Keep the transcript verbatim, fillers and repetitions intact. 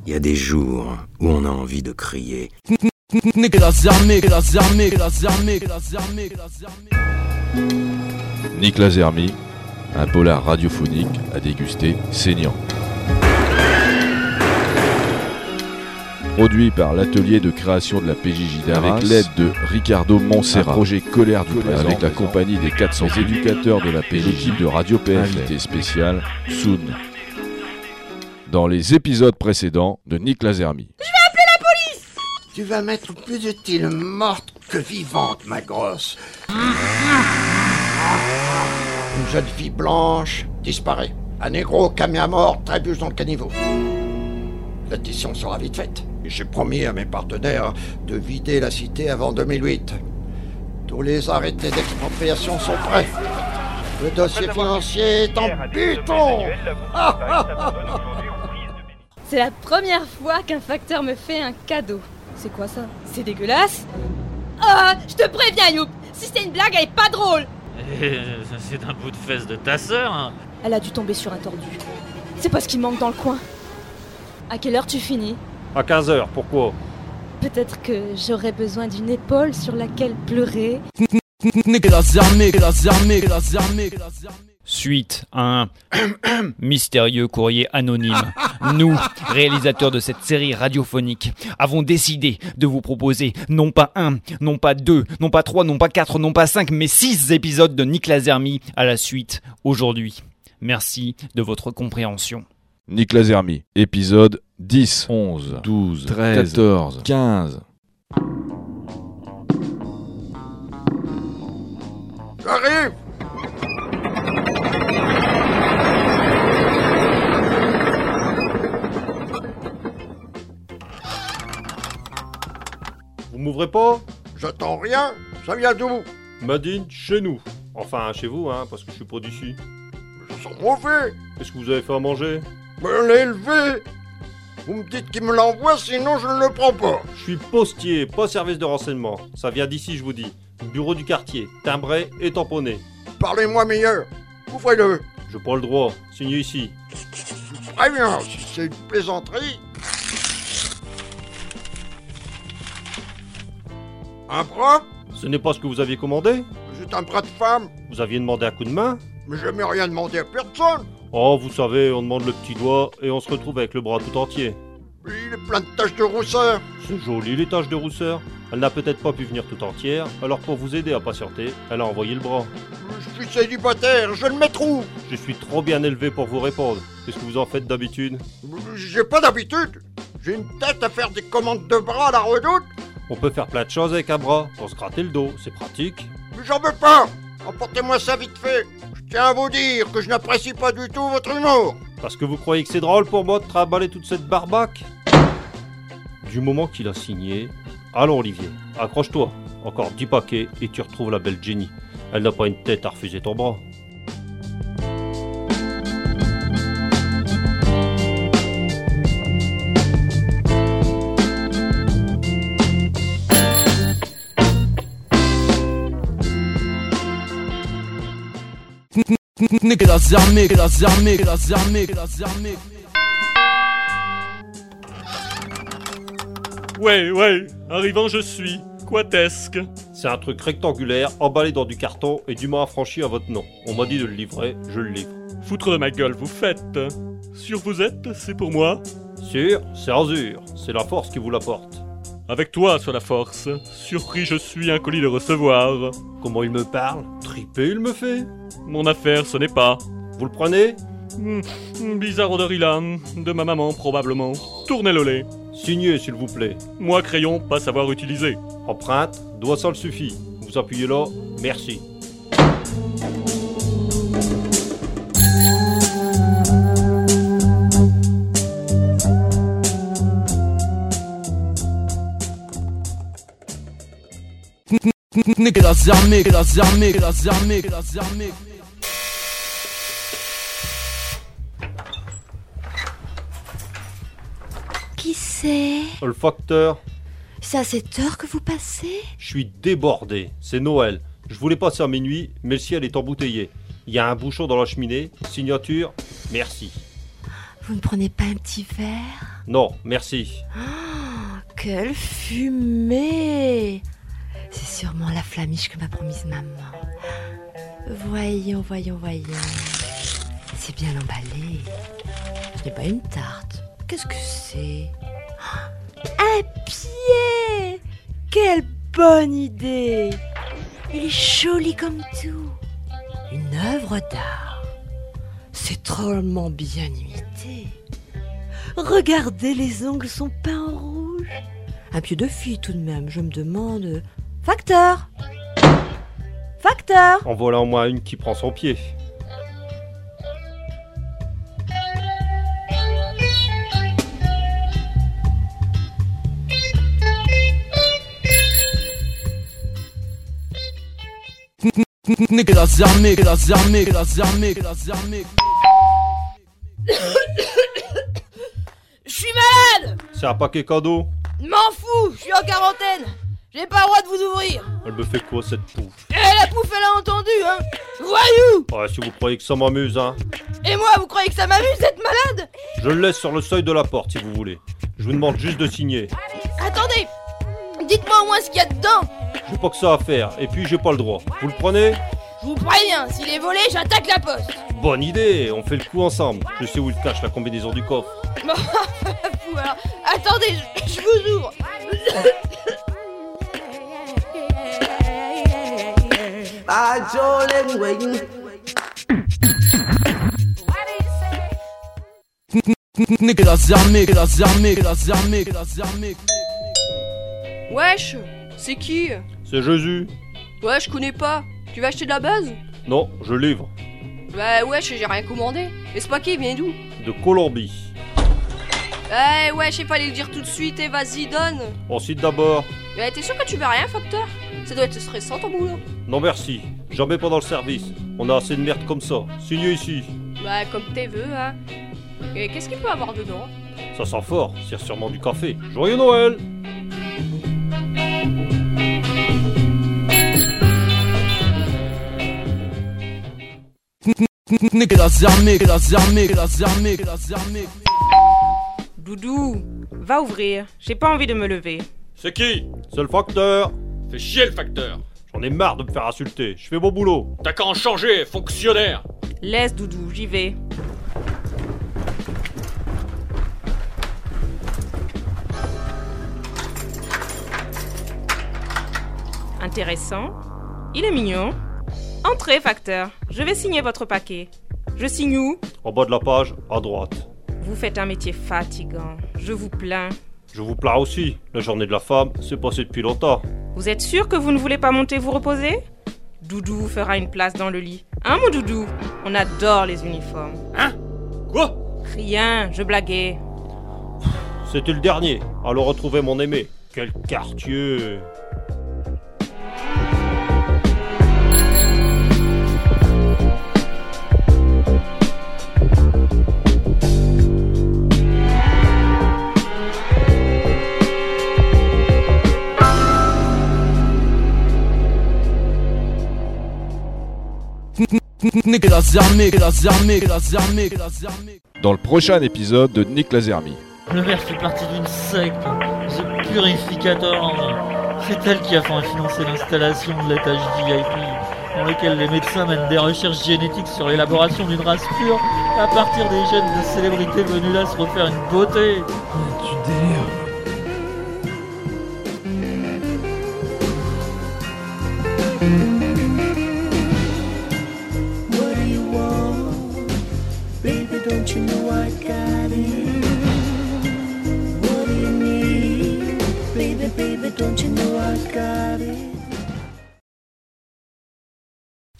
Il y a des jours où on a envie de crier. Nicolas Armé, Nicolas Armé, Nicolas Armé, Nicolas Armé, Nicolas Armé. Nicolas Armé, un polar radiophonique à déguster saignant. Produit par l'atelier de création de la P J J d'Arras, avec l'aide de Ricardo Montserrat, un projet Colère du présent, avec la compagnie des quatre cents éducateurs de la P J J, de Radio P F, invité spécial Soun. Dans les épisodes précédents de Nicolas Armé. Je vais appeler la police! Tu vas m'être plus utile morte que vivante, ma grosse. Une jeune fille blanche disparaît. Un négro camion à mort trébuche dans le caniveau. L'addition sera vite faite. J'ai promis à mes partenaires de vider la cité avant deux mille huit. Tous les arrêtés d'expropriation sont prêts. Le dossier financier est en buton. C'est la première fois qu'un facteur me fait un cadeau. C'est quoi ça? C'est dégueulasse. Ah, je te préviens, Youp. Si c'est une blague, elle est pas drôle. Et c'est un bout de fesse de ta sœur, hein. Elle a dû tomber sur un tordu. C'est pas ce qui manque dans le coin. À quelle heure tu finis? À quinze heures, pourquoi? Peut-être que j'aurais besoin d'une épaule sur laquelle pleurer. Nicolas Armé, Nicolas Armé, Nicolas Armé, Nicolas Armé. Suite à un mystérieux courrier anonyme, nous, réalisateurs de cette série radiophonique, avons décidé de vous proposer non pas un, non pas deux, non pas trois, non pas quatre, non pas cinq, mais six épisodes de Nicolas Armé à la suite aujourd'hui. Merci de votre compréhension. Nicolas Armé, épisode dix, onze, douze, treize, quatorze, quinze. J'arrive! Vous m'ouvrez pas? J'attends rien. Ça vient d'où? Madine, chez nous. Enfin, chez vous, hein, parce que je suis pas d'ici. Je sens mauvais. Qu'est-ce que vous avez fait à manger? Me l'ai élevé. Vous me dites qu'il me l'envoie, sinon je ne le prends pas. Je suis postier, pas service de renseignement. Ça vient d'ici, je vous dis. Bureau du quartier, timbré et tamponné. Parlez-moi meilleur. Ouvrez-le. J'ai pas le droit. Signez ici. Très bien, si c'est une plaisanterie. Un bras? Ce n'est pas ce que vous aviez commandé? C'est un bras de femme. Vous aviez demandé un coup de main? Mais je n'ai rien demandé à personne. Oh, vous savez, on demande le petit doigt et on se retrouve avec le bras tout entier. Il est plein de taches de rousseur. C'est joli les taches de rousseur. Elle n'a peut-être pas pu venir tout entière, alors pour vous aider à patienter, elle a envoyé le bras. Je suis célibataire, je ne m'étrouve. Je suis trop bien élevé pour vous répondre. Qu'est-ce que vous en faites d'habitude? J'ai pas d'habitude. J'ai une tête à faire des commandes de bras à la redoute. On peut faire plein de choses avec un bras, pour se gratter le dos, c'est pratique. Mais j'en veux pas. Emportez-moi ça vite fait. Je tiens à vous dire que je n'apprécie pas du tout votre humour. Parce que vous croyez que c'est drôle pour moi de trimballer toute cette barbaque? Du moment qu'il a signé... Allons Olivier, accroche-toi. Encore dix paquets et tu retrouves la belle Jenny. Elle n'a pas une tête à refuser ton bras. Nicolas Armé, Nicolas Armé, Nicolas Armé, Nicolas Armé. Ouais, ouais, arrivant je suis. Quatesque. C'est un truc rectangulaire, emballé dans du carton et dûment affranchi à votre nom. On m'a dit de le livrer, je le livre. Foutre de ma gueule, vous faites. Sûr vous êtes, c'est pour moi. Sûr, c'est Azur, c'est la force qui vous l'apporte. Avec toi sur la force. Surpris je suis un colis de recevoir. Comment il me parle? Tripé il me fait. Mon affaire ce n'est pas. Vous le prenez? Mmh, bizarre odeur Ilan, de ma maman probablement. Tournez le lait. Signez s'il vous plaît. Moi crayon, pas savoir utiliser. Empreinte, doigt ça le suffit. Vous appuyez là, merci. Nicolas Armé, Nicolas Armé, Nicolas Armé, Nicolas Armé. Qui c'est? Le facteur. C'est à cette heure que vous passez? Je suis débordé, c'est Noël. Je voulais passer à minuit, mais le ciel est embouteillé. Il y a un bouchon dans la cheminée, signature, merci. Vous ne prenez pas un petit verre? Non, merci. Oh, quelle fumée! C'est sûrement la flamiche que m'a promise maman. Voyons, voyons, voyons. C'est bien emballé. Ce n'est pas une tarte. Qu'est-ce que c'est? Un pied! Quelle bonne idée! Il est joli comme tout. Une œuvre d'art. C'est drôlement bien imité. Regardez, les ongles sont peints en rouge. Un pied de fille tout de même, je me demande... Facteur! Facteur! En voilà au moins une qui prend son pied. Les armées, les armées, les armées, les armées. Je suis malade! C'est un paquet cadeau. M'en fous, je suis en quarantaine. J'ai pas le droit de vous ouvrir. Elle me fait quoi cette pouffe? Eh, la pouffe, elle a entendu, hein. Voyou! Ouais, si vous croyez que ça m'amuse, hein. Et moi, vous croyez que ça m'amuse d'être malade? Je le laisse sur le seuil de la porte si vous voulez. Je vous demande juste de signer. Attendez, dites-moi au moins ce qu'il y a dedans. J'ai pas que ça à faire, et puis j'ai pas le droit. Vous le prenez? Je vous préviens, s'il est volé, j'attaque la poste. Bonne idée, on fait le coup ensemble. Je sais où il cache la combinaison du coffre. Bon, fou alors. Attendez, je, je vous ouvre. Les armées, les armées, les armées, les armées. Wesh, c'est qui? C'est Jésus. Ouais, je connais pas. Tu vas acheter de la base? Non, je livre. Bah wesh, j'ai rien commandé. Et ce paquet vient d'où? De Colombie. Eh wesh, il fallait le dire tout de suite, et vas-y, donne. On cite d'abord. Mais t'es sûr que tu veux rien, facteur? Ça doit être stressant ton boulot. Non merci, jamais pendant le service. On a assez de merde comme ça. Signez ici. Bah comme tes vœux, hein. Et qu'est-ce qu'il peut avoir dedans? Ça sent fort, c'est sûrement du café. Joyeux Noël! Les armées, les armées, les armées, les armées. Doudou, va ouvrir. J'ai pas envie de me lever. C'est qui? C'est le facteur. Fais chier le facteur. J'en ai marre de me faire insulter. Je fais mon boulot. T'as qu'à en changer, fonctionnaire. Laisse Doudou, j'y vais. Intéressant. Il est mignon. Entrez, facteur. Je vais signer votre paquet. Je signe où? En bas de la page, à droite. Vous faites un métier fatigant. Je vous plains. Je vous plains aussi. La journée de la femme, c'est passé depuis longtemps. Vous êtes sûr que vous ne voulez pas monter vous reposer? Doudou vous fera une place dans le lit. Hein, mon Doudou? On adore les uniformes. Hein? Quoi? Rien, je blaguais. C'était le dernier. Alors retrouvez mon aimé. Quel quartier! Les armées, les armées, les armées, les armées. Dans le prochain épisode de Nick Lazermi. Le maire fait partie d'une secte, The Purificators. C'est elle qui a financé l'installation de l'étage V I P, dans lequel les médecins mènent des recherches génétiques sur l'élaboration d'une race pure à partir des gènes de célébrités venues là se refaire une beauté. Oh, tu délires. What do you want? Baby, don't you know I got it?